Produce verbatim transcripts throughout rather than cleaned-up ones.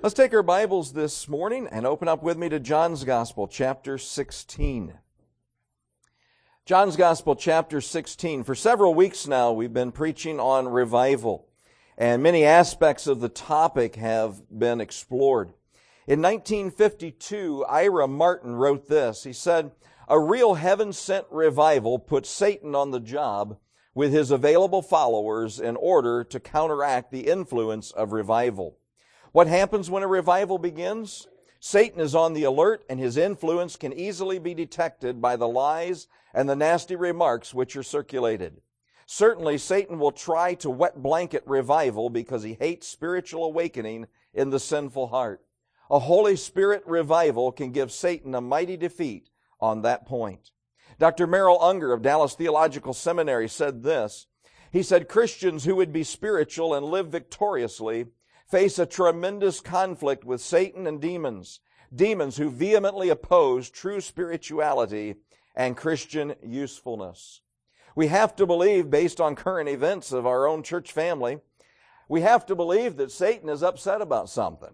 Let's take our Bibles this morning and open up with me to John's Gospel, chapter sixteen. John's Gospel, chapter sixteen. For several weeks now, we've been preaching on revival, and many aspects of the topic have been explored. In nineteen fifty-two, Ira Martin wrote this. He said, "A real heaven-sent revival puts Satan on the job with his available followers in order to counteract the influence of revival. What happens when a revival begins? Satan is on the alert, and his influence can easily be detected by the lies and the nasty remarks which are circulated. Certainly, Satan will try to wet blanket revival because he hates spiritual awakening in the sinful heart. A Holy Spirit revival can give Satan a mighty defeat on that point." Doctor Merrill Unger of Dallas Theological Seminary said this. He said, "Christians who would be spiritual and live victoriously face a tremendous conflict with Satan and demons, demons who vehemently oppose true spirituality and Christian usefulness. We have to believe, based on current events of our own church family, we have to believe that Satan is upset about something.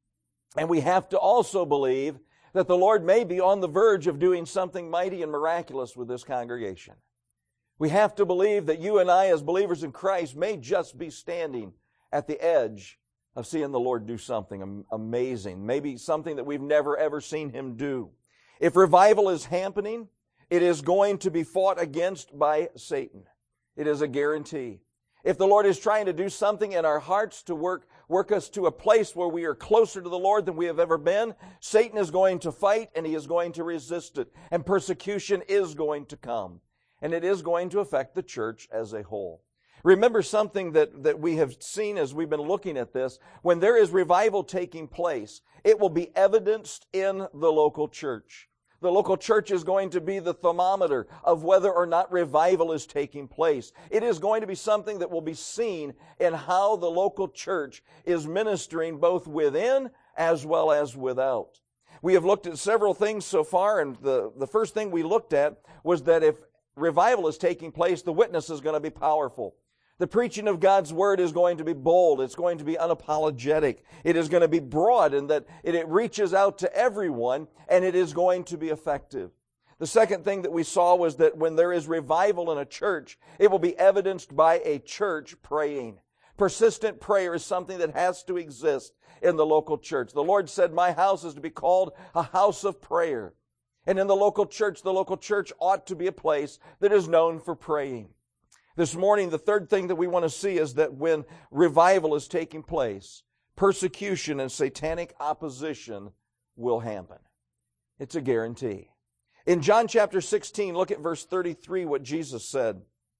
And we have to also believe that the Lord may be on the verge of doing something mighty and miraculous with this congregation. We have to believe that you and I, as believers in Christ, may just be standing at the edge of seeing the Lord do something amazing, maybe something that we've never ever seen Him do. If revival is happening, it is going to be fought against by Satan. It is a guarantee. If the Lord is trying to do something in our hearts to work, work us to a place where we are closer to the Lord than we have ever been, Satan is going to fight and he is going to resist it. And persecution is going to come. And it is going to affect the church as a whole. Remember something that, that we have seen as we've been looking at this. When there is revival taking place, it will be evidenced in the local church. The local church is going to be the thermometer of whether or not revival is taking place. It is going to be something that will be seen in how the local church is ministering both within as well as without. We have looked at several things so far, and the, the first thing we looked at was that if revival is taking place, the witness is going to be powerful. The preaching of God's Word is going to be bold. It's going to be unapologetic. It is going to be broad in that it, it reaches out to everyone, and it is going to be effective. The second thing that we saw was that when there is revival in a church, it will be evidenced by a church praying. Persistent prayer is something that has to exist in the local church. The Lord said, "My house is to be called a house of prayer." And in the local church, the local church ought to be a place that is known for praying. This morning, the third thing that we want to see is that when revival is taking place, persecution and satanic opposition will happen. It's a guarantee. In John chapter sixteen, look at verse thirty-three, what Jesus said.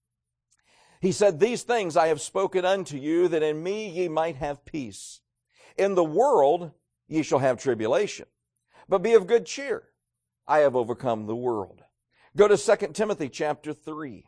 He said, "These things I have spoken unto you, that in me ye might have peace. In the world ye shall have tribulation. But be of good cheer. I have overcome the world." Go to Second Timothy chapter three.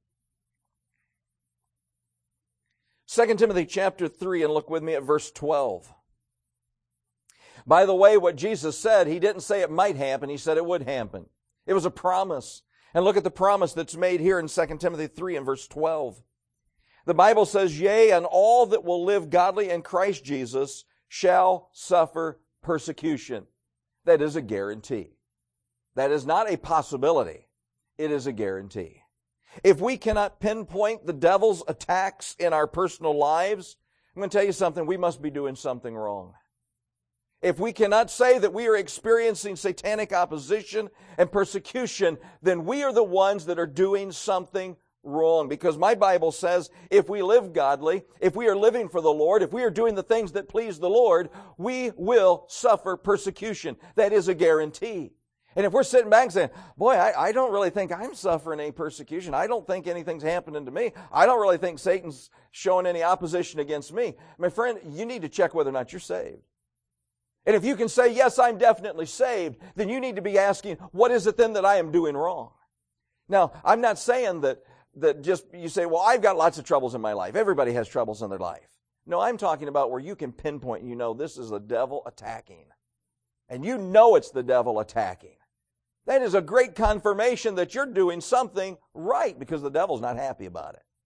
Second Timothy chapter three, and look with me at verse twelve. By the way, what Jesus said, He didn't say it might happen, He said it would happen. It was a promise. And look at the promise that's made here in Second Timothy three and verse twelve. The Bible says, "Yea, and all that will live godly in Christ Jesus shall suffer persecution." That is a guarantee. That is not a possibility. It is a guarantee. If we cannot pinpoint the devil's attacks in our personal lives, I'm going to tell you something, we must be doing something wrong. If we cannot say that we are experiencing satanic opposition and persecution, then we are the ones that are doing something wrong. Because my Bible says if we live godly, if we are living for the Lord, if we are doing the things that please the Lord, we will suffer persecution. That is a guarantee. And if we're sitting back and saying, "Boy, I, I don't really think I'm suffering any persecution. I don't think anything's happening to me. I don't really think Satan's showing any opposition against me." My friend, you need to check whether or not you're saved. And if you can say, "Yes, I'm definitely saved," then you need to be asking, what is it then that I am doing wrong? Now, I'm not saying that, that just you say, "Well, I've got lots of troubles in my life." Everybody has troubles in their life. No, I'm talking about where you can pinpoint and you know this is the devil attacking. And you know it's the devil attacking. That is a great confirmation that you're doing something right because the devil's not happy about it.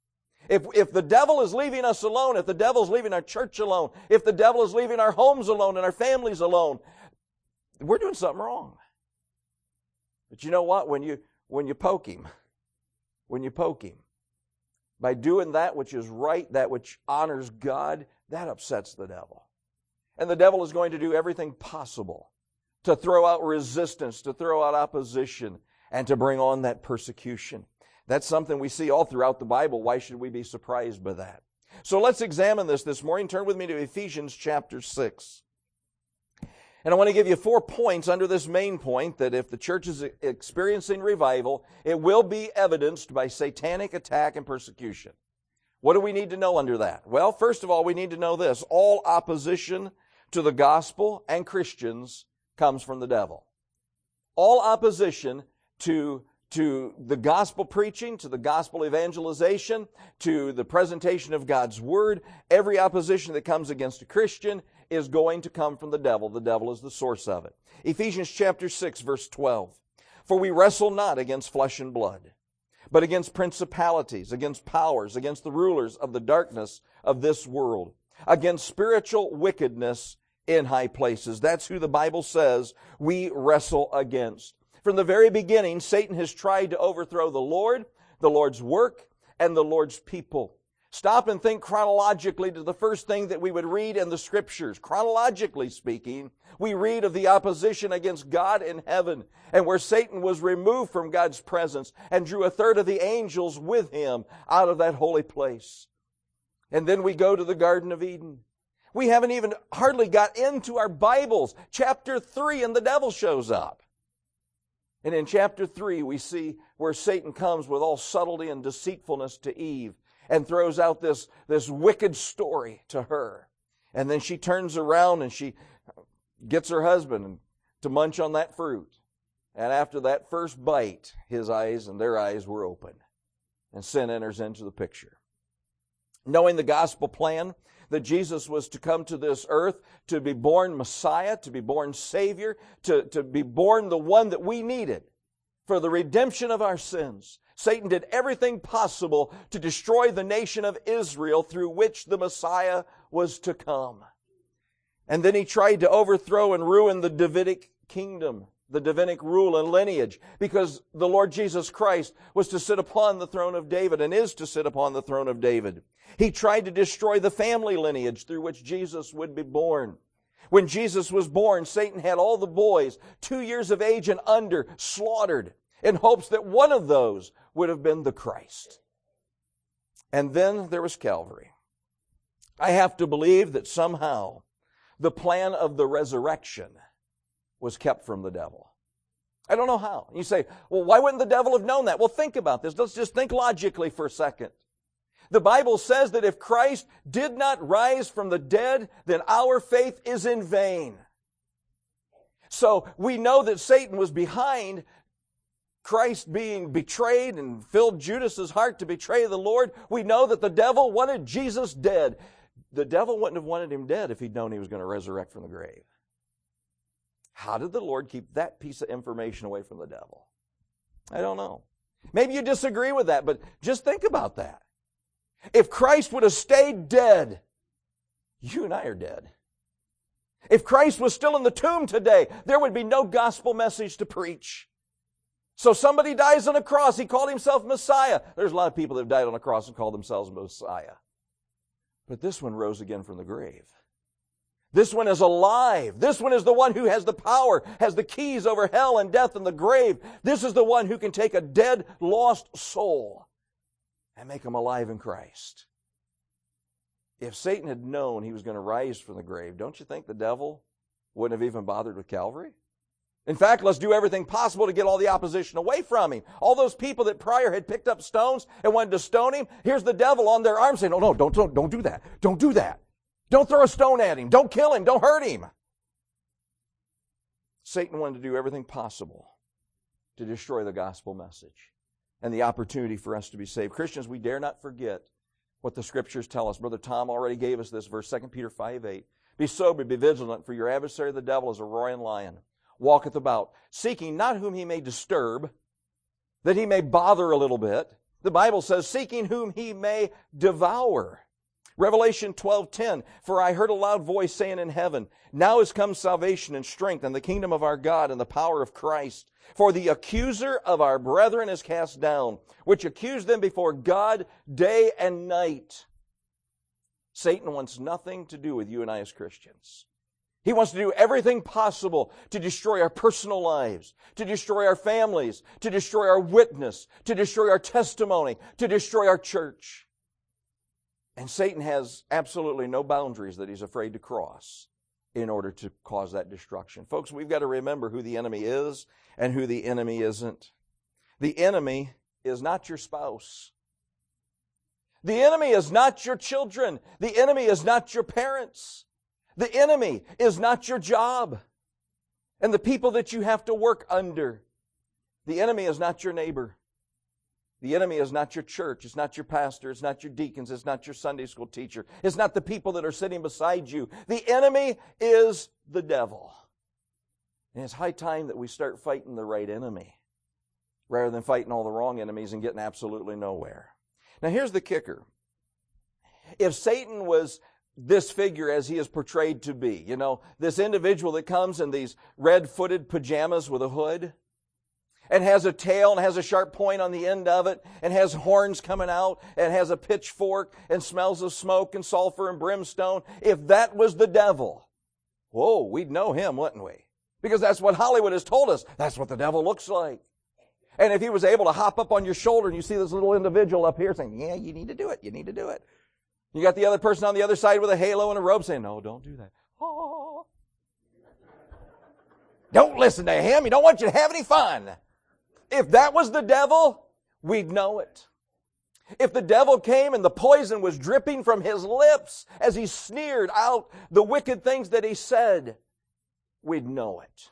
If, if the devil is leaving us alone, if the devil is leaving our church alone, if the devil is leaving our homes alone and our families alone, we're doing something wrong. But you know what? When you, when you poke him, when you poke him, by doing that which is right, that which honors God, that upsets the devil. And the devil is going to do everything possible to throw out resistance, to throw out opposition, and to bring on that persecution. That's something we see all throughout the Bible. Why should we be surprised by that? So let's examine this this morning. Turn with me to Ephesians chapter six. And I want to give you four points under this main point that if the church is experiencing revival, it will be evidenced by satanic attack and persecution. What do we need to know under that? Well, first of all, we need to know this. All opposition to the gospel and Christians comes from the devil. All opposition to, to the gospel preaching, to the gospel evangelization, to the presentation of God's word, every opposition that comes against a Christian is going to come from the devil. The devil is the source of it. Ephesians chapter six, verse twelve. For we wrestle not against flesh and blood, but against principalities, against powers, against the rulers of the darkness of this world, against spiritual wickedness in high places. That's who the Bible says we wrestle against. From the very beginning, Satan has tried to overthrow the Lord, the Lord's work, and the Lord's people. Stop and think chronologically to the first thing that we would read in the Scriptures. Chronologically speaking, we read of the opposition against God in heaven, and where Satan was removed from God's presence and drew a third of the angels with him out of that holy place. And then we go to the Garden of Eden. We haven't even hardly got into our Bibles. Chapter three, and the devil shows up. And in chapter three, we see where Satan comes with all subtlety and deceitfulness to Eve and throws out this, this wicked story to her. And then she turns around and she gets her husband to munch on that fruit. And after that first bite, his eyes and their eyes were open. And sin enters into the picture. Knowing the gospel plan, that Jesus was to come to this earth to be born Messiah, to be born Savior, to, to be born the one that we needed for the redemption of our sins. Satan did everything possible to destroy the nation of Israel through which the Messiah was to come. And then he tried to overthrow and ruin the Davidic kingdom, the Davidic rule and lineage, because the Lord Jesus Christ was to sit upon the throne of David and is to sit upon the throne of David. He tried to destroy the family lineage through which Jesus would be born. When Jesus was born, Satan had all the boys, two years of age and under, slaughtered in hopes that one of those would have been the Christ. And then there was Calvary. I have to believe that somehow the plan of the resurrection was kept from the devil. I don't know how. You say, well, why wouldn't the devil have known that? Well, think about this. Let's just think logically for a second. The Bible says that if Christ did not rise from the dead, then our faith is in vain. So we know that Satan was behind Christ being betrayed and filled Judas's heart to betray the Lord. We know that the devil wanted Jesus dead. The devil wouldn't have wanted him dead if he'd known he was going to resurrect from the grave. How did the Lord keep that piece of information away from the devil? I don't know. Maybe you disagree with that, but just think about that. If Christ would have stayed dead, you and I are dead. If Christ was still in the tomb today, there would be no gospel message to preach. So somebody dies on a cross. He called himself Messiah. There's a lot of people that have died on a cross and called themselves Messiah. But this one rose again from the grave. This one is alive. This one is the one who has the power, has the keys over hell and death and the grave. This is the one who can take a dead, lost soul and make him alive in Christ. If Satan had known he was going to rise from the grave, don't you think the devil wouldn't have even bothered with Calvary? In fact, let's do everything possible to get all the opposition away from him. All those people that prior had picked up stones and wanted to stone him, here's the devil on their arm saying, oh no, don't, don't, don't do that. Don't do that. Don't throw a stone at him. Don't kill him. Don't hurt him. Satan wanted to do everything possible to destroy the gospel message and the opportunity for us to be saved. Christians, we dare not forget what the Scriptures tell us. Brother Tom already gave us this verse, Second Peter five eight. Be sober, be vigilant, for your adversary the devil is a roaring lion, walketh about, seeking not whom he may disturb, that he may bother a little bit. The Bible says, seeking whom he may devour. Revelation twelve ten, for I heard a loud voice saying in heaven, now is come salvation and strength and the kingdom of our God and the power of Christ. For the accuser of our brethren is cast down, which accused them before God day and night. Satan wants nothing to do with you and I as Christians. He wants to do everything possible to destroy our personal lives, to destroy our families, to destroy our witness, to destroy our testimony, to destroy our church. And Satan has absolutely no boundaries that he's afraid to cross in order to cause that destruction. Folks, we've got to remember who the enemy is and who the enemy isn't. The enemy is not your spouse. The enemy is not your children. The enemy is not your parents. The enemy is not your job and the people that you have to work under. The enemy is not your neighbor. The enemy is not your church. It's not your pastor. It's not your deacons. It's not your Sunday school teacher. It's not the people that are sitting beside you. The enemy is the devil. And it's high time that we start fighting the right enemy rather than fighting all the wrong enemies and getting absolutely nowhere. Now here's the kicker. If Satan was this figure as he is portrayed to be, you know, this individual that comes in these red-footed pajamas with a hood, and has a tail and has a sharp point on the end of it and has horns coming out and has a pitchfork and smells of smoke and sulfur and brimstone. If that was the devil, whoa, we'd know him, wouldn't we? Because that's what Hollywood has told us. That's what the devil looks like. And if he was able to hop up on your shoulder and you see this little individual up here saying, yeah, you need to do it, you need to do it. You got the other person on the other side with a halo and a robe saying, no, don't do that. Oh. Don't listen to him. He don't want you to have any fun. If that was the devil, we'd know it. If the devil came and the poison was dripping from his lips as he sneered out the wicked things that he said, we'd know it.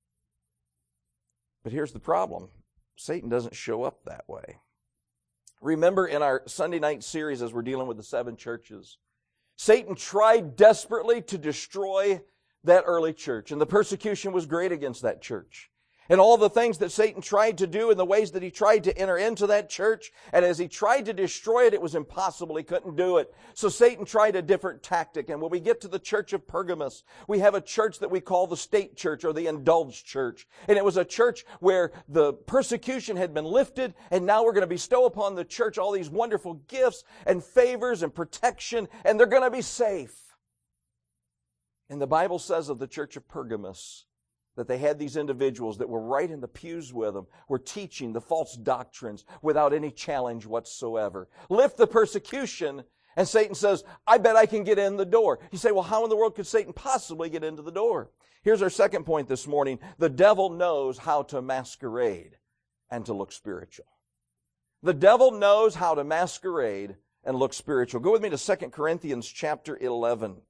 But here's the problem. Satan doesn't show up that way. Remember in our Sunday night series as we're dealing with the seven churches, Satan tried desperately to destroy that early church, and the persecution was great against that church. And all the things that Satan tried to do and the ways that he tried to enter into that church, and as he tried to destroy it, it was impossible. He couldn't do it. So Satan tried a different tactic. And when we get to the church of Pergamos, we have a church that we call the state church or the indulged church. And it was a church where the persecution had been lifted, and now we're going to bestow upon the church all these wonderful gifts and favors and protection, and they're going to be safe. And the Bible says of the church of Pergamos, that they had these individuals that were right in the pews with them, were teaching the false doctrines without any challenge whatsoever. Lift the persecution, and Satan says, I bet I can get in the door. You say, well, how in the world could Satan possibly get into the door? Here's our second point this morning. The devil knows how to masquerade and to look spiritual. The devil knows how to masquerade and look spiritual. Go with me to Second Corinthians chapter eleven.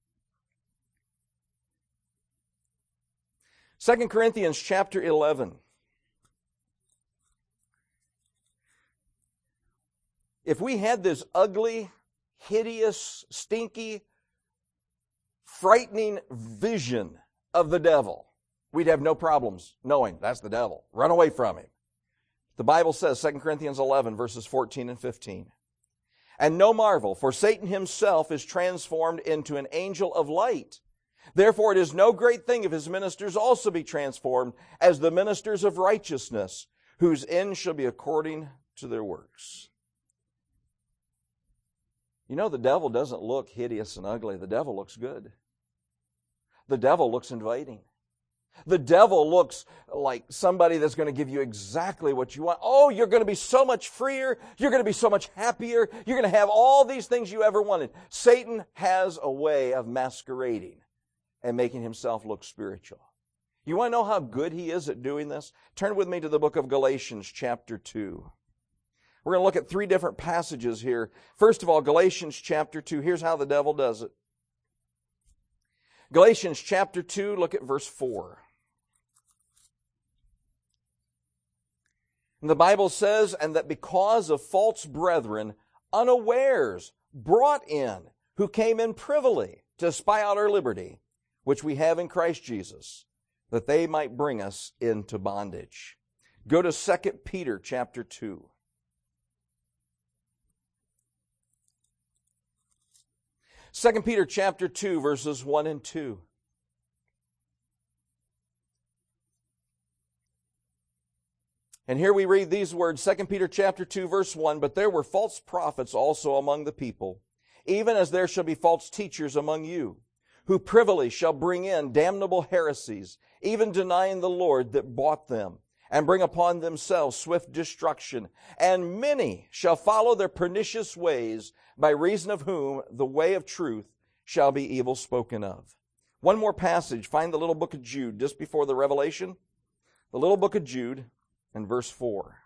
Second Corinthians chapter eleven. If we had this ugly, hideous, stinky, frightening vision of the devil, we'd have no problems knowing that's the devil. Run away from him. The Bible says, Second Corinthians eleven, verses fourteen and fifteen. And no marvel, for Satan himself is transformed into an angel of light. Therefore, it is no great thing if his ministers also be transformed as the ministers of righteousness, whose end shall be according to their works. You know, the devil doesn't look hideous and ugly. The devil looks good. The devil looks inviting. The devil looks like somebody that's going to give you exactly what you want. Oh, you're going to be so much freer. You're going to be so much happier. You're going to have all these things you ever wanted. Satan has a way of masquerading and making himself look spiritual. You want to know how good he is at doing this? Turn with me to the book of Galatians chapter two. We're going to look at three different passages here. First of all, Galatians chapter two. Here's how the devil does it. Galatians chapter two, look at verse four. And the Bible says, and that because of false brethren, unawares brought in, who came in privily to spy out our liberty, which we have in Christ Jesus, that they might bring us into bondage. Go to Second Peter chapter two. Second Peter chapter two, verses one and two. And here we read these words, Second Peter chapter two, verse one, "But there were false prophets also among the people, even as there shall be false teachers among you, who privily shall bring in damnable heresies, even denying the Lord that bought them, and bring upon themselves swift destruction. And many shall follow their pernicious ways, by reason of whom the way of truth shall be evil spoken of." One more passage. Find the little book of Jude, just before the Revelation. The little book of Jude, and verse four.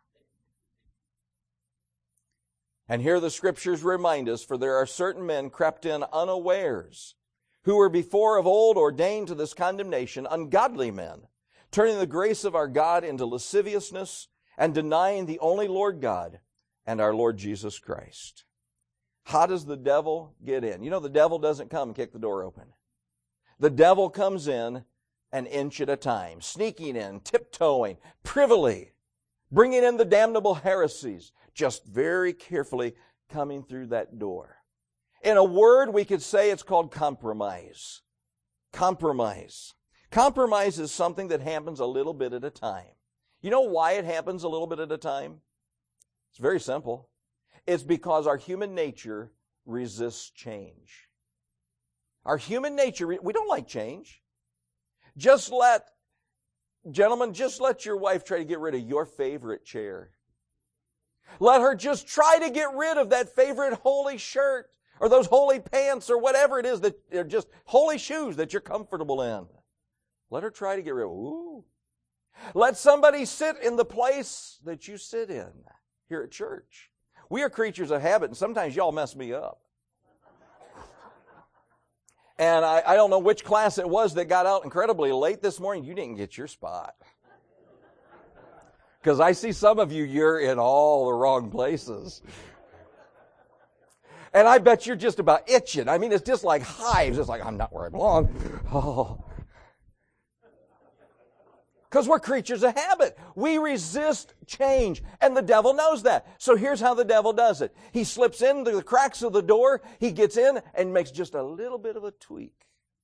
"And here the Scriptures remind us, for there are certain men crept in unawares, who were before of old ordained to this condemnation, ungodly men, turning the grace of our God into lasciviousness, and denying the only Lord God and our Lord Jesus Christ." How does the devil get in? You know, the devil doesn't come and kick the door open. The devil comes in an inch at a time, sneaking in, tiptoeing, privily, bringing in the damnable heresies, just very carefully coming through that door. In a word, we could say it's called compromise. Compromise. Compromise is something that happens a little bit at a time. You know why it happens a little bit at a time? It's very simple. It's because our human nature resists change. Our human nature, we don't like change. Just let, gentlemen, just let your wife try to get rid of your favorite chair. Let her just try to get rid of that favorite holy shirt or those holy pants or whatever it is that are just holy shoes that you're comfortable in. Let her try to get rid of, ooh. Let somebody sit in the place that you sit in here at church. We are creatures of habit, and sometimes y'all mess me up. And I, I don't know which class it was that got out incredibly late this morning. You didn't get your spot. Because I see some of you, you're in all the wrong places. And I bet you're just about itching. I mean, it's just like hives. It's like, I'm not where I belong. Oh. Because we're creatures of habit. We resist change. And the devil knows that. So here's how the devil does it. He slips in through the cracks of the door. He gets in and makes just a little bit of a tweak.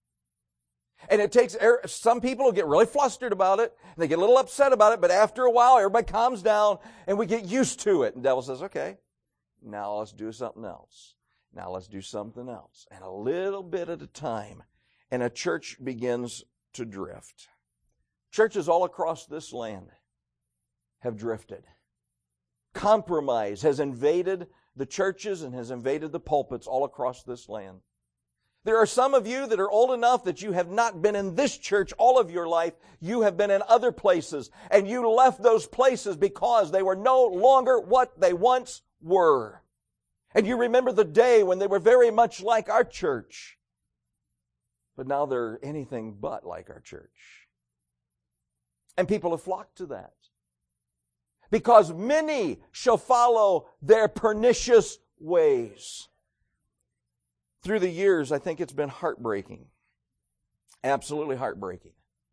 And it takes, some people will get really flustered about it. And they get a little upset about it. But after a while, everybody calms down and we get used to it. And the devil says, okay, now let's do something else. Now let's do something else. And a little bit at a time. And a church begins to drift. Churches all across this land have drifted. Compromise has invaded the churches and has invaded the pulpits all across this land. There are some of you that are old enough that you have not been in this church all of your life. You have been in other places, and you left those places because they were no longer what they once were. And you remember the day when they were very much like our church. But now they're anything but like our church. And people have flocked to that. Because many shall follow their pernicious ways. Through the years, I think it's been heartbreaking. Absolutely heartbreaking.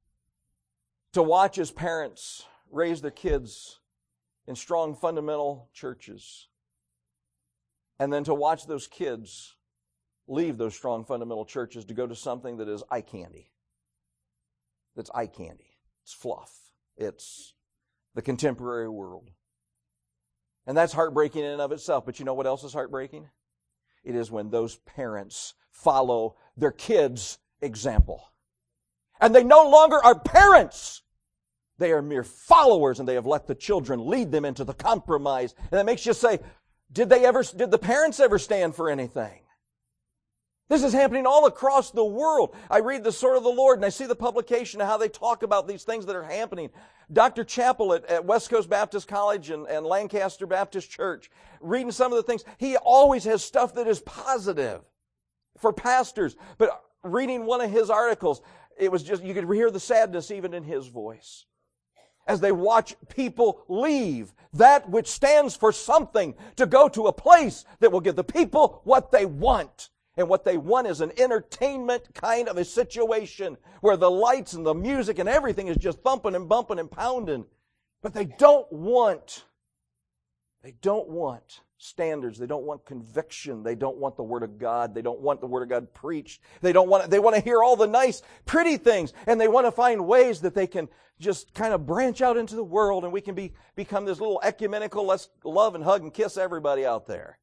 To watch as parents raise their kids in strong fundamental churches. And then to watch those kids leave those strong fundamental churches to go to something that is eye candy. That's eye candy. It's fluff. It's the contemporary world. And that's heartbreaking in and of itself. But you know what else is heartbreaking? It is when those parents follow their kids' example. And they no longer are parents. They are mere followers, and they have let the children lead them into the compromise. And that makes you say, did they ever, did the parents ever stand for anything? This is happening all across the world. I read the Sword of the Lord and I see the publication of how they talk about these things that are happening. Doctor Chappell at, at West Coast Baptist College and, and Lancaster Baptist Church, reading some of the things, he always has stuff that is positive for pastors. But reading one of his articles, it was just, you could hear the sadness even in his voice. As they watch people leave that which stands for something to go to a place that will give the people what they want. And what they want is an entertainment kind of a situation where the lights and the music and everything is just thumping and bumping and pounding. But they don't want, they don't want standards. They don't want conviction. They don't want the Word of God. They don't want the Word of God preached. They don't want, they want to hear all the nice, pretty things. And they want to find ways that they can just kind of branch out into the world and we can be, become this little ecumenical, let's love and hug and kiss everybody out there.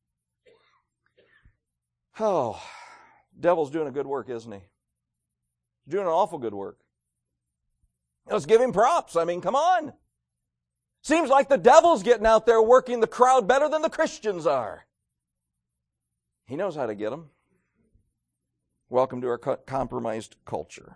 Oh, devil's doing a good work, isn't he? He's doing an awful good work. Let's give him props. I mean, come on. Seems like the devil's getting out there working the crowd better than the Christians are. He knows how to get them. Welcome to our co- compromised culture.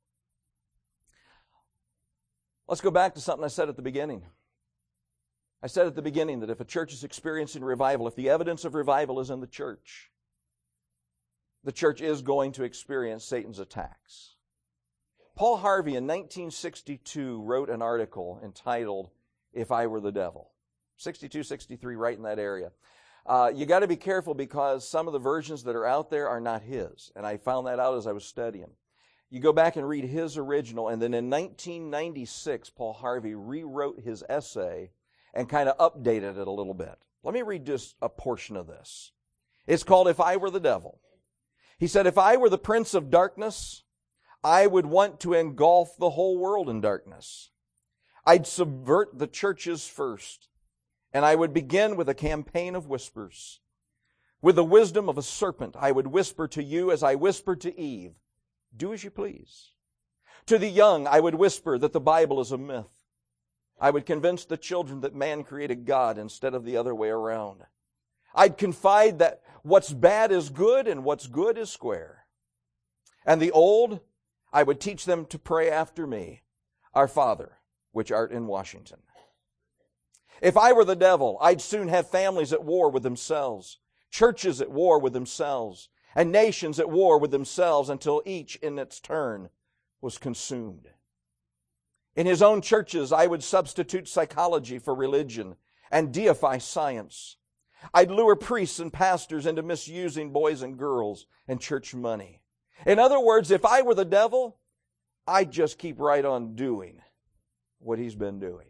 Let's go back to something I said at the beginning. I said at the beginning that if a church is experiencing revival, if the evidence of revival is in the church, the church is going to experience Satan's attacks. Paul Harvey in nineteen sixty-two wrote an article entitled, If I Were the Devil. sixty-two, sixty-three, right in that area. Uh, you got to be careful because some of the versions that are out there are not his. And I found that out as I was studying. You go back and read his original, and then in nineteen ninety-six, Paul Harvey rewrote his essay and kind of updated it a little bit. Let me read just a portion of this. It's called If I Were the Devil. He said, if I were the prince of darkness, I would want to engulf the whole world in darkness. I'd subvert the churches first, and I would begin with a campaign of whispers. With the wisdom of a serpent, I would whisper to you as I whispered to Eve, do as you please. To the young, I would whisper that the Bible is a myth. I would convince the children that man created God instead of the other way around. I'd confide that what's bad is good and what's good is square. And the old, I would teach them to pray after me, Our Father, which art in Washington. If I were the devil, I'd soon have families at war with themselves, churches at war with themselves, and nations at war with themselves until each in its turn was consumed. In his own churches, I would substitute psychology for religion and deify science. I'd lure priests and pastors into misusing boys and girls and church money. In other words, if I were the devil, I'd just keep right on doing what he's been doing.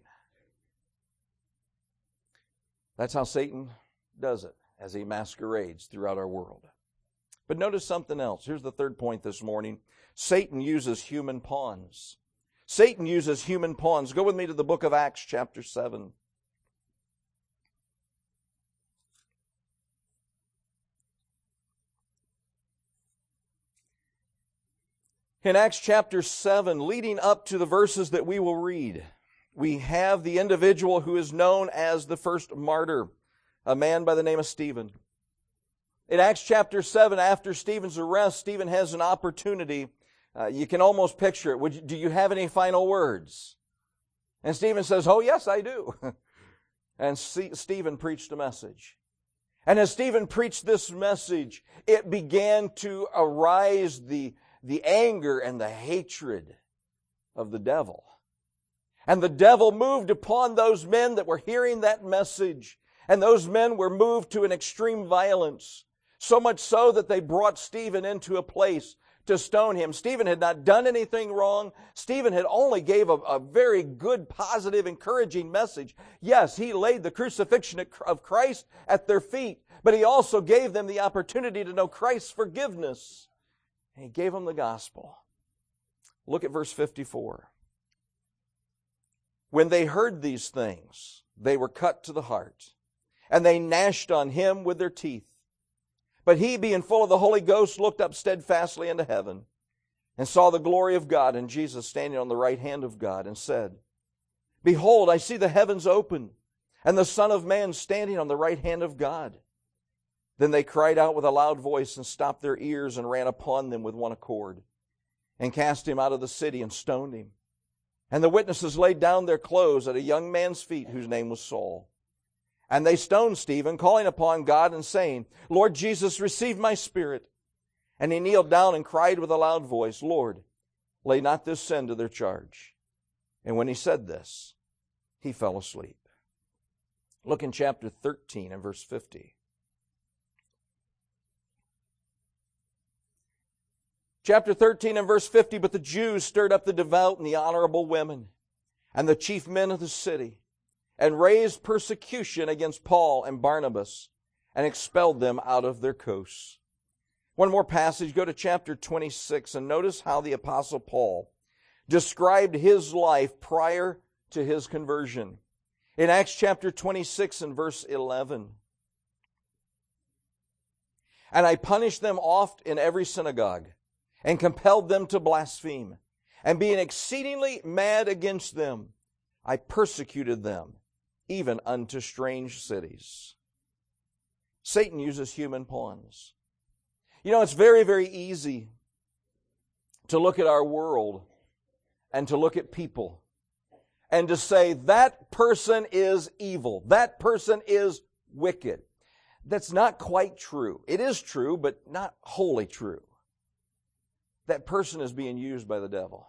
That's how Satan does it as he masquerades throughout our world. But notice something else. Here's the third point this morning. Satan uses human pawns. Satan uses human pawns. Go with me to the book of Acts chapter seven. In Acts chapter seven, leading up to the verses that we will read, we have the individual who is known as the first martyr, a man by the name of Stephen. In Acts chapter seven, after Stephen's arrest, Stephen has an opportunity. Uh, you can almost picture it. Would you, do you have any final words? And Stephen says, oh yes, I do. And C- Stephen preached a message. And as Stephen preached this message, it began to arise the the anger and the hatred of the devil. And the devil moved upon those men that were hearing that message. And those men were moved to an extreme violence. So much so that they brought Stephen into a place to stone him. Stephen had not done anything wrong. Stephen had only gave a, a very good, positive, encouraging message. Yes, he laid the crucifixion of Christ at their feet. But he also gave them the opportunity to know Christ's forgiveness. And he gave them the gospel. Look at verse fifty-four. When they heard these things, they were cut to the heart, and they gnashed on him with their teeth. But he, being full of the Holy Ghost, looked up steadfastly into heaven, and saw the glory of God, and Jesus standing on the right hand of God, and said, Behold, I see the heavens open, and the Son of Man standing on the right hand of God. Then they cried out with a loud voice and stopped their ears and ran upon them with one accord and cast him out of the city and stoned him. And the witnesses laid down their clothes at a young man's feet whose name was Saul. And they stoned Stephen, calling upon God and saying, Lord Jesus, receive my spirit. And he kneeled down and cried with a loud voice, Lord, lay not this sin to their charge. And when he said this, he fell asleep. Look in chapter thirteen and verse fifty. Chapter thirteen and verse fifty, But the Jews stirred up the devout and the honorable women and the chief men of the city, and raised persecution against Paul and Barnabas, and expelled them out of their coasts. One more passage, go to chapter twenty-six, and notice how the Apostle Paul described his life prior to his conversion. In Acts chapter twenty-six and verse eleven. And I punished them oft in every synagogue, and compelled them to blaspheme. And being exceedingly mad against them, I persecuted them, even unto strange cities. Satan uses human pawns. You know, it's very, very easy to look at our world and to look at people and to say, that person is evil. That person is wicked. That's not quite true. It is true, but not wholly true. That person is being used by the devil.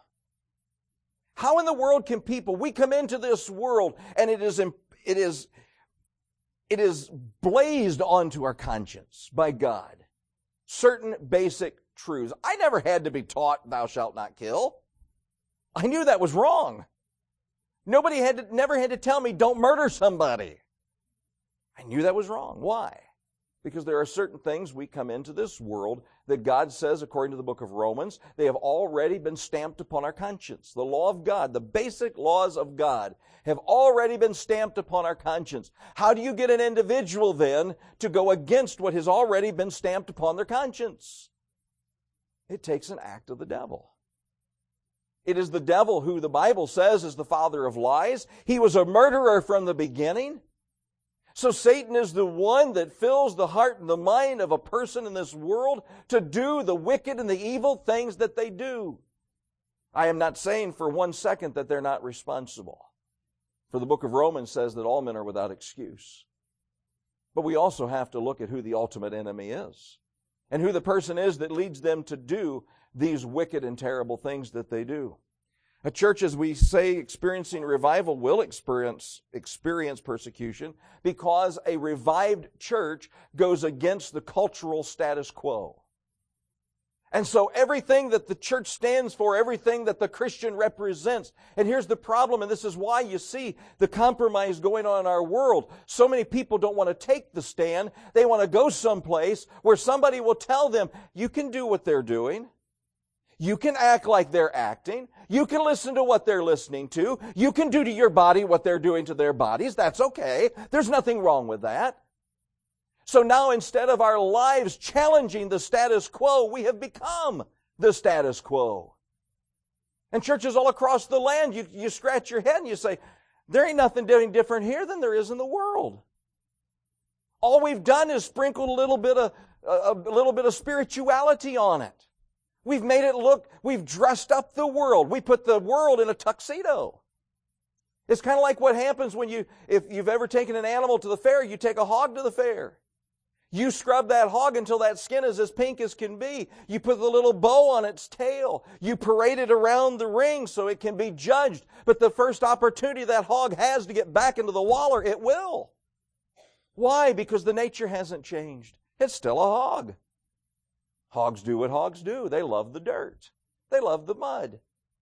How in the world can people, we come into this world and it is, it is, it is blazed onto our conscience by God. Certain basic truths. I never had to be taught, thou shalt not kill. I knew that was wrong. Nobody had to, never had to tell me, don't murder somebody. I knew that was wrong. Why? Because there are certain things we come into this world that God says, according to the book of Romans, they have already been stamped upon our conscience. The law of God, the basic laws of God, have already been stamped upon our conscience. How do you get an individual then to go against what has already been stamped upon their conscience? It takes an act of the devil. It is the devil who the Bible says is the father of lies. He was a murderer from the beginning. So Satan is the one that fills the heart and the mind of a person in this world to do the wicked and the evil things that they do. I am not saying for one second that they're not responsible. For the book of Romans says that all men are without excuse. But we also have to look at who the ultimate enemy is and who the person is that leads them to do these wicked and terrible things that they do. A church, as we say, experiencing revival will experience, experience persecution because a revived church goes against the cultural status quo. And so everything that the church stands for, everything that the Christian represents, and here's the problem, and this is why you see the compromise going on in our world. So many people don't want to take the stand. They want to go someplace where somebody will tell them, you can do what they're doing. You can act like they're acting. You can listen to what they're listening to. You can do to your body what they're doing to their bodies. That's okay. There's nothing wrong with that. So now instead of our lives challenging the status quo, we have become the status quo. And churches all across the land, you, you scratch your head and you say, there ain't nothing doing different here than there is in the world. All we've done is sprinkled a little bit of, a, a little bit of spirituality on it. We've made it look, we've dressed up the world. We put the world in a tuxedo. It's kind of like what happens when you, if you've ever taken an animal to the fair, you take a hog to the fair. You scrub that hog until that skin is as pink as can be. You put the little bow on its tail. You parade it around the ring so it can be judged. But the first opportunity that hog has to get back into the waller, it will. Why? Because the nature hasn't changed. It's still a hog. Hogs do what hogs do. They love the dirt. They love the mud.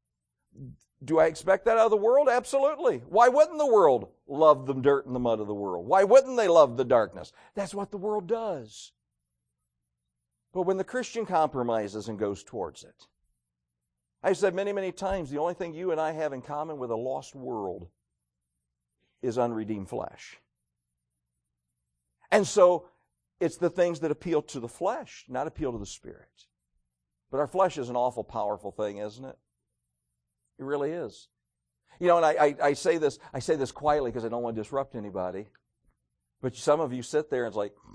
Do I expect that out of the world? Absolutely. Why wouldn't the world love the dirt and the mud of the world? Why wouldn't they love the darkness? That's what the world does. But when the Christian compromises and goes towards it, I've said many, many times, the only thing you and I have in common with a lost world is unredeemed flesh. And so, it's the things that appeal to the flesh, not appeal to the Spirit. But our flesh is an awful powerful thing, isn't it? It really is. You know, and I, I, I say this, I say this quietly because I don't want to disrupt anybody. But some of you sit there and it's like,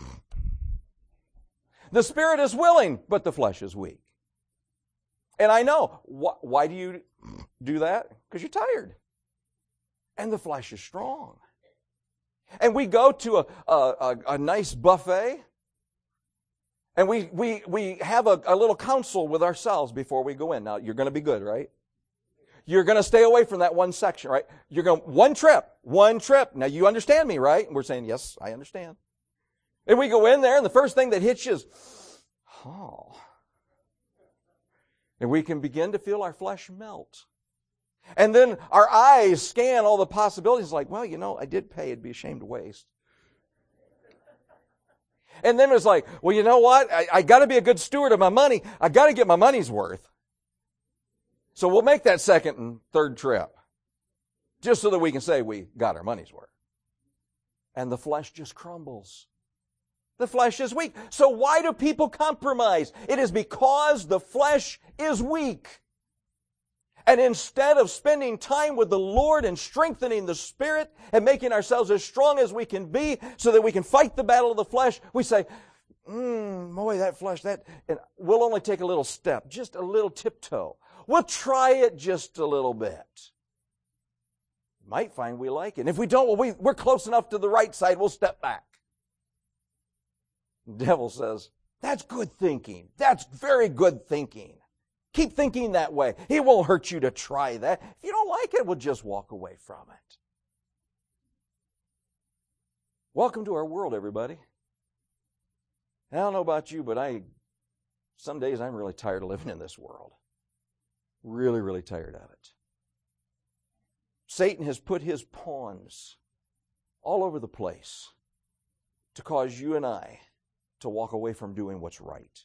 the Spirit is willing, but the flesh is weak. And I know. Wh- why do you do that? Because you're tired. And the flesh is strong. And we go to a, a, a nice buffet, and we, we, we have a, a little counsel with ourselves before we go in. Now, you're going to be good, right? You're going to stay away from that one section, right? You're going, one trip, one trip. Now, you understand me, right? And we're saying, yes, I understand. And we go in there, and the first thing that hits you is, oh. And we can begin to feel our flesh melt. And then our eyes scan all the possibilities like, well, you know, I did pay. It'd be a shame to waste. And then it's like, well, you know what? I, I got to be a good steward of my money. I got to get my money's worth. So we'll make that second and third trip just so that we can say we got our money's worth. And the flesh just crumbles. The flesh is weak. So why do people compromise? It is because the flesh is weak. And instead of spending time with the Lord and strengthening the Spirit and making ourselves as strong as we can be so that we can fight the battle of the flesh, we say, mm, boy, that flesh, that, and we'll only take a little step, just a little tiptoe. We'll try it just a little bit. Might find we like it. And if we don't, well, we, we're close enough to the right side, we'll step back. The devil says, that's good thinking. That's very good thinking. Keep thinking that way. It won't hurt you to try that. If you don't like it, we'll just walk away from it. Welcome to our world, everybody. I don't know about you, but I, some days I'm really tired of living in this world. Really, really tired of it. Satan has put his pawns all over the place to cause you and I to walk away from doing what's right.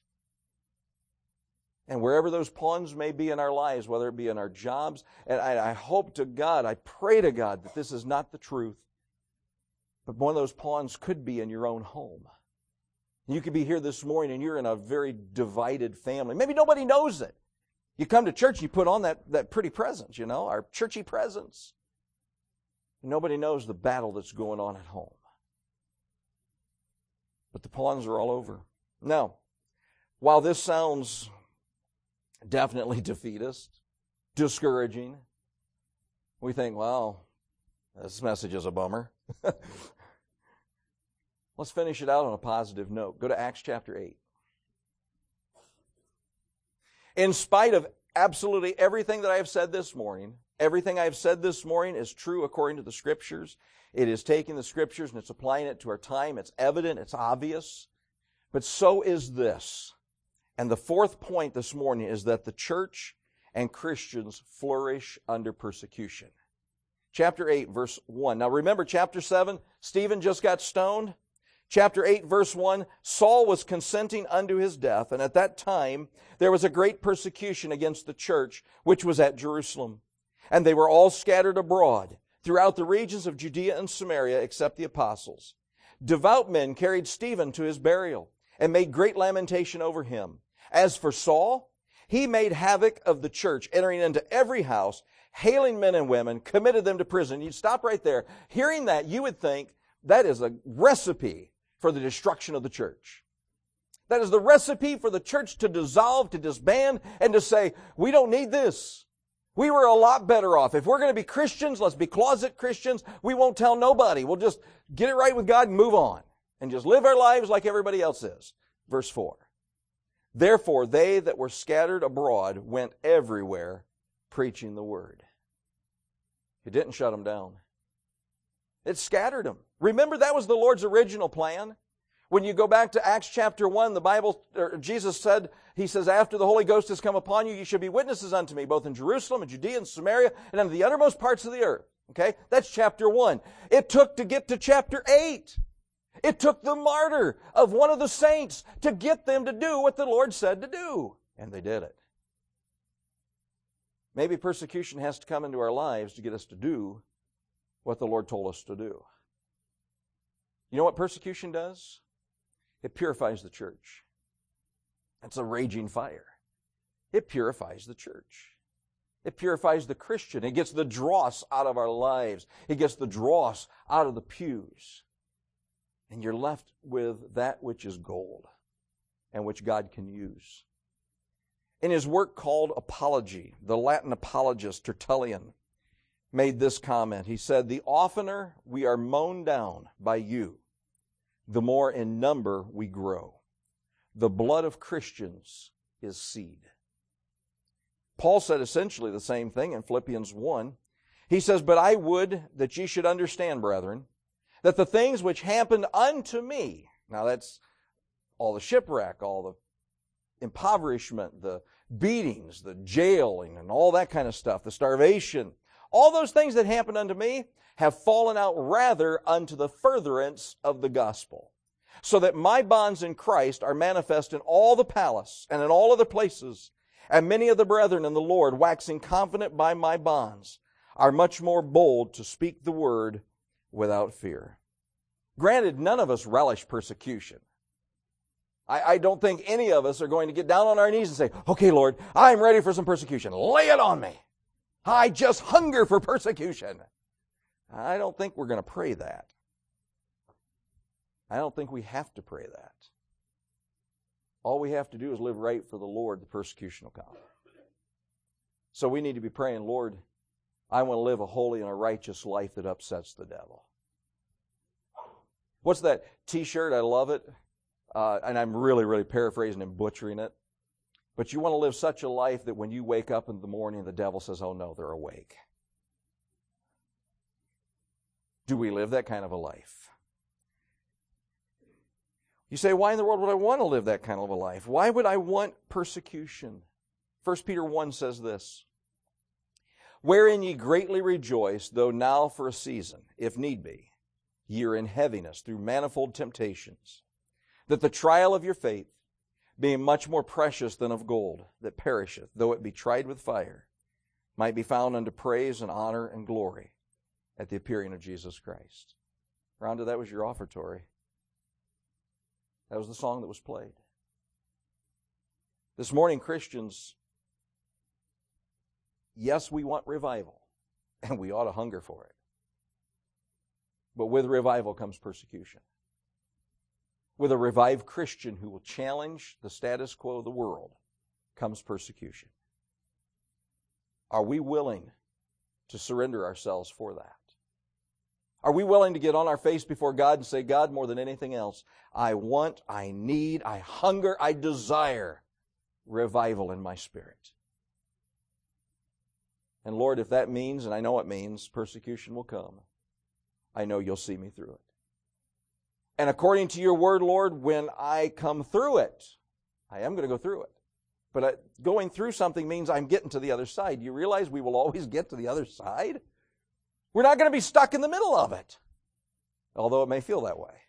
And wherever those pawns may be in our lives, whether it be in our jobs, and I, I hope to God, I pray to God that this is not the truth, but one of those pawns could be in your own home. You could be here this morning and you're in a very divided family. Maybe nobody knows it. You come to church, you put on that, that pretty presence, you know, our churchy presence. Nobody knows the battle that's going on at home. But the pawns are all over. Now, while this sounds definitely defeatist, discouraging, we think, well, this message is a bummer. Let's finish it out on a positive note. Go to Acts chapter eight. In spite of absolutely everything that I have said this morning, everything I have said this morning is true according to the Scriptures. It is taking the Scriptures and it's applying it to our time. It's evident, it's obvious. But so is this. And the fourth point this morning is that the church and Christians flourish under persecution. Chapter eight, verse one. Now remember, chapter seven, Stephen just got stoned. Chapter eight, verse one, Saul was consenting unto his death, and at that time there was a great persecution against the church, which was at Jerusalem. And they were all scattered abroad throughout the regions of Judea and Samaria, except the apostles. Devout men carried Stephen to his burial, and made great lamentation over him. As for Saul, he made havoc of the church, entering into every house, hailing men and women, committed them to prison. You'd stop right there. Hearing that, you would think that is a recipe for the destruction of the church. That is the recipe for the church to dissolve, to disband, and to say, we don't need this. We were a lot better off. If we're going to be Christians, let's be closet Christians. We won't tell nobody. We'll just get it right with God and move on. And just live our lives like everybody else is. Verse four. Therefore, they that were scattered abroad went everywhere preaching the word. It didn't shut them down. It scattered them. Remember, that was the Lord's original plan. When you go back to Acts chapter one, the Bible, or Jesus said, He says, after the Holy Ghost has come upon you, you shall be witnesses unto me, both in Jerusalem and Judea and Samaria, and unto the uttermost parts of the earth. Okay? That's chapter one. It took to get to chapter eight. It took the martyr of one of the saints to get them to do what the Lord said to do. And they did it. Maybe persecution has to come into our lives to get us to do what the Lord told us to do. You know what persecution does? It purifies the church. It's a raging fire. It purifies the church. It purifies the Christian. It gets the dross out of our lives. It gets the dross out of the pews. And you're left with that which is gold and which God can use. In his work called Apology, the Latin apologist Tertullian made this comment. He said, the oftener we are mown down by you, the more in number we grow. The blood of Christians is seed. Paul said essentially the same thing in Philippians one. He says, but I would that ye should understand, brethren, that the things which happened unto me, now that's all the shipwreck, all the impoverishment, the beatings, the jailing, and all that kind of stuff, the starvation, all those things that happened unto me have fallen out rather unto the furtherance of the gospel. so that my bonds in Christ are manifest in all the palace and in all other places, and many of the brethren in the Lord, waxing confident by my bonds, are much more bold to speak the word without fear. Granted, none of us relish persecution. I, I don't think any of us are going to get down on our knees and say, okay, Lord, I'm ready for some persecution. Lay it on me. I just hunger for persecution. I don't think we're going to pray that. I don't think we have to pray that. All we have to do is live right for the Lord. The persecution will come. So we need to be praying, Lord, I want to live a holy and a righteous life that upsets the devil. What's that t-shirt? I love it. Uh, and I'm really, really paraphrasing and butchering it. But you want to live such a life that when you wake up in the morning, the devil says, oh no, they're awake. Do we live that kind of a life? You say, why in the world would I want to live that kind of a life? Why would I want persecution? First Peter one says this, wherein ye greatly rejoice, though now for a season, if need be, ye are in heaviness through manifold temptations, that the trial of your faith, being much more precious than of gold, that perisheth, though it be tried with fire, might be found unto praise and honor and glory at the appearing of Jesus Christ. Rhonda, that was your offertory. That was the song that was played. This morning, Christians, yes, we want revival, and we ought to hunger for it. But with revival comes persecution. With a revived Christian who will challenge the status quo of the world comes persecution. Are we willing to surrender ourselves for that? Are we willing to get on our face before God and say, God, more than anything else, I want, I need, I hunger, I desire revival in my spirit. And Lord, if that means, and I know it means, persecution will come, I know you'll see me through it. And according to your word, Lord, when I come through it, I am going to go through it. But going through something means I'm getting to the other side. Do you realize we will always get to the other side? We're not going to be stuck in the middle of it, although it may feel that way.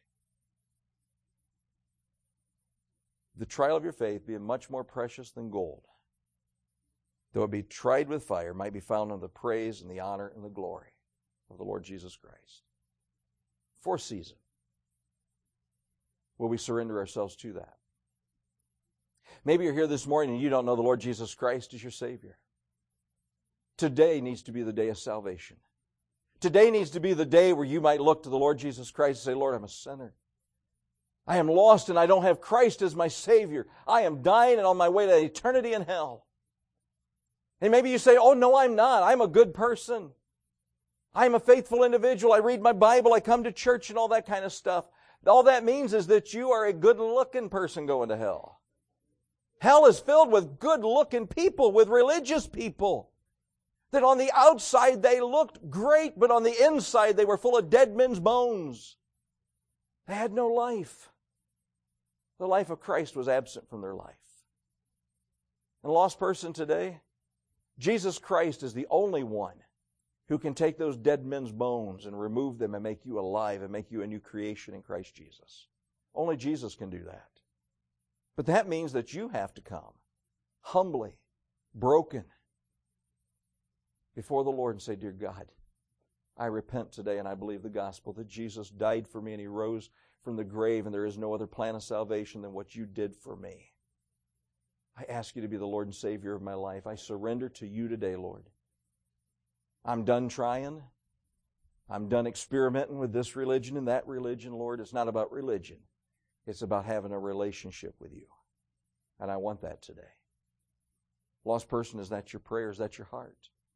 The trial of your faith, being much more precious than gold, though it be tried with fire, might be found in the praise and the honor and the glory of the Lord Jesus Christ. For a season, will we surrender ourselves to that? Maybe you're here this morning and you don't know the Lord Jesus Christ as your Savior. Today needs to be the day of salvation. Today needs to be the day where you might look to the Lord Jesus Christ and say, Lord, I'm a sinner. I am lost and I don't have Christ as my Savior. I am dying and on my way to eternity in hell. And maybe you say, oh, no, I'm not. I'm a good person. I'm a faithful individual. I read my Bible. I come to church and all that kind of stuff. All that means is that you are a good-looking person going to hell. Hell is filled with good-looking people, with religious people. That on the outside they looked great, but on the inside they were full of dead men's bones. They had no life. The life of Christ was absent from their life. And a lost person today, Jesus Christ is the only one who can take those dead men's bones and remove them and make you alive and make you a new creation in Christ Jesus. Only Jesus can do that. But that means that you have to come humbly, broken, before the Lord and say, dear God, I repent today and I believe the gospel that Jesus died for me and He rose from the grave and there is no other plan of salvation than what you did for me. I ask you to be the Lord and Savior of my life. I surrender to you today, Lord. I'm done trying. I'm done experimenting with this religion and that religion, Lord. It's not about religion. It's about having a relationship with you. And I want that today. Lost person, is that your prayer? Is that your heart?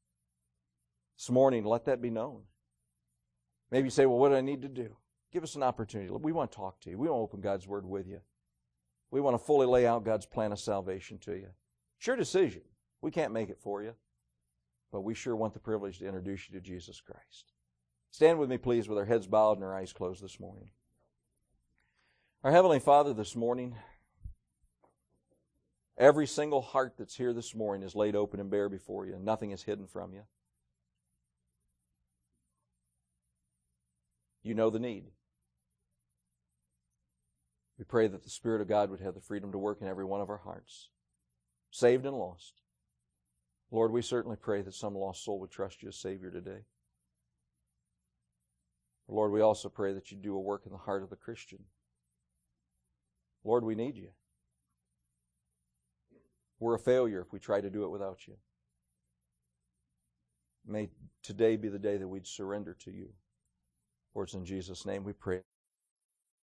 This morning, let that be known. Maybe you say, well, what do I need to do? Give us an opportunity. We want to talk to you. We want to open God's Word with you. We want to fully lay out God's plan of salvation to you. It's your decision. We can't make it for you. But we sure want the privilege to introduce you to Jesus Christ. Stand with me, please, with our heads bowed and our eyes closed this morning. Our Heavenly Father, this morning, every single heart that's here this morning is laid open and bare before you, and nothing is hidden from you. You know the need. We pray that the Spirit of God would have the freedom to work in every one of our hearts, saved and lost. Lord, we certainly pray that some lost soul would trust you as Savior today. Lord, we also pray that you do a work in the heart of the Christian. Lord, we need you. We're a failure if we try to do it without you. May today be the day that we'd surrender to you. For it's in Jesus' name we pray.